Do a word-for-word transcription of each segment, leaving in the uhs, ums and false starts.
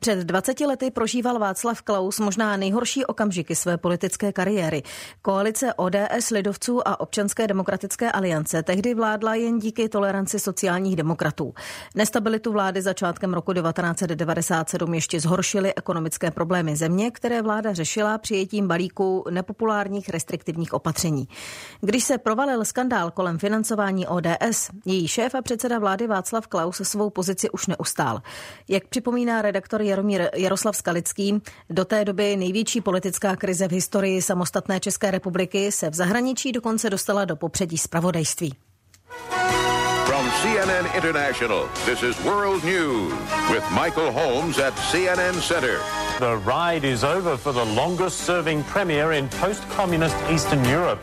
Před dvaceti lety prožíval Václav Klaus možná nejhorší okamžiky své politické kariéry. Koalice O D S, lidovců a Občanské demokratické aliance tehdy vládla jen díky toleranci sociálních demokratů. Nestabilitu vlády začátkem roku devatenáct set devadesát sedm ještě zhoršily ekonomické problémy země, které vláda řešila přijetím balíku nepopulárních restriktivních opatření. Když se provalil skandál kolem financování O D S, její šéf a předseda vlády Václav Klaus svou pozici už neustál. Jak připomíná redaktor Jaromír Jaroslav Skalický, do té doby největší politická krize v historii samostatné České republiky se v zahraničí dokonce dostala do popředí zpravodajství. From C N N International, this is World News with Michael Holmes at C N N Center. The ride is over for the longest-serving premier in post-communist Eastern Europe.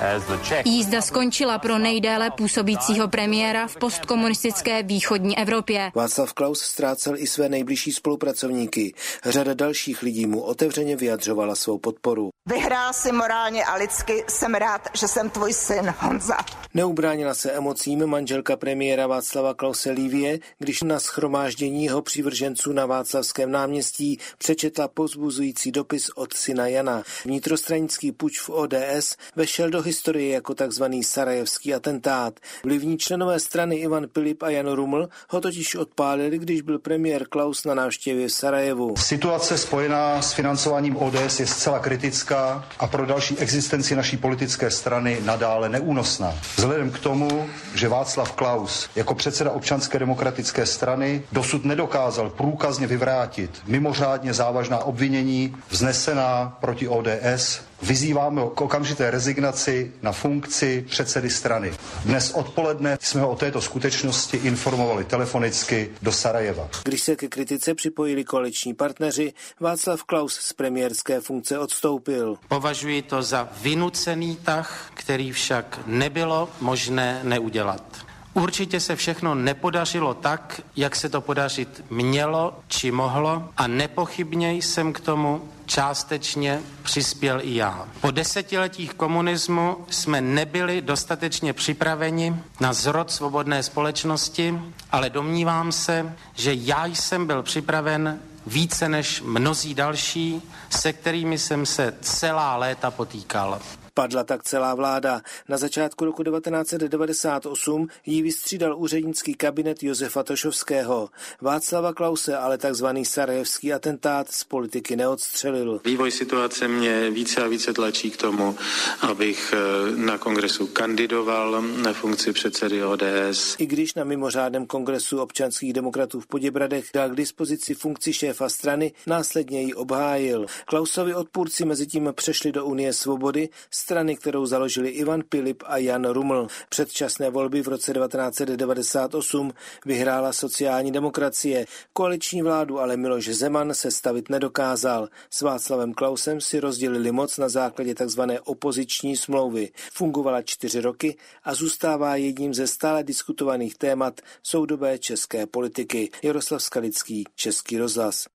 Jízda skončila pro nejdéle působícího premiéra v postkomunistické východní Evropě. Václav Klaus ztrácel i své nejbližší spolupracovníky. Řada dalších lidí mu otevřeně vyjadřovala svou podporu. Vyhrál si morálně a lidsky, jsem rád, že jsem tvůj syn, Honza. Neubránila se emocím manželka premiéra Václava Klause Livie, když na shromáždění jeho přívrženců na Václavském náměstí přečetla povzbuzující dopis od syna Jana. Vnitrostranický puč v O D S vešel do historie jako takzvaný sarajevský atentát. Vlivní členové strany Ivan Pilip a Jan Ruml ho totiž odpálili, když byl premiér Klaus na návštěvě v Sarajevu. Situace spojená s financováním O D S je zcela kritická a pro další existenci naší politické strany nadále neúnosná. Vzhledem k tomu, že Václav Klaus jako předseda Občanské demokratické strany dosud nedokázal průkazně vyvrátit mimořádně závažná obvinění vznesená proti O D S, vyzýváme ho k okamžité rezignaci na funkci předsedy strany. Dnes odpoledne jsme ho o této skutečnosti informovali telefonicky do Sarajeva. Když se ke kritice připojili koaliční partneři, Václav Klaus z premiérské funkce odstoupil. Považuji to za vynucený tah, který však nebylo možné neudělat. Určitě se všechno nepodařilo tak, jak se to podařit mělo či mohlo a nepochybně jsem k tomu částečně přispěl i já. Po desetiletích komunismu jsme nebyli dostatečně připraveni na zrod svobodné společnosti, ale domnívám se, že já jsem byl připraven více než mnozí další, se kterými jsem se celá léta potýkal. Padla tak celá vláda. Na začátku roku devatenáct set devadesát osm jí vystřídal úřednický kabinet Josefa Tošovského. Václava Klause ale takzvaný sarajevský atentát z politiky neodstřelil. Vývoj situace mě více a více tlačí k tomu, abych na kongresu kandidoval na funkci předsedy O D S. I když na mimořádném kongresu občanských demokratů v Poděbradech dal k dispozici funkci šéfa strany, následně ji obhájil. Klausovi odpůrci mezitím přešli do Unie svobody, strany, kterou založili Ivan Pilip a Jan Ruml. Předčasné volby v roce devatenáct set devadesát osm vyhrála sociální demokracie. Koaliční vládu ale Miloš Zeman sestavit nedokázal. S Václavem Klausem si rozdělili moc na základě tzv. Opoziční smlouvy. Fungovala čtyři roky a zůstává jedním ze stále diskutovaných témat soudobé české politiky. Jaroslav Skalický, Český rozhlas.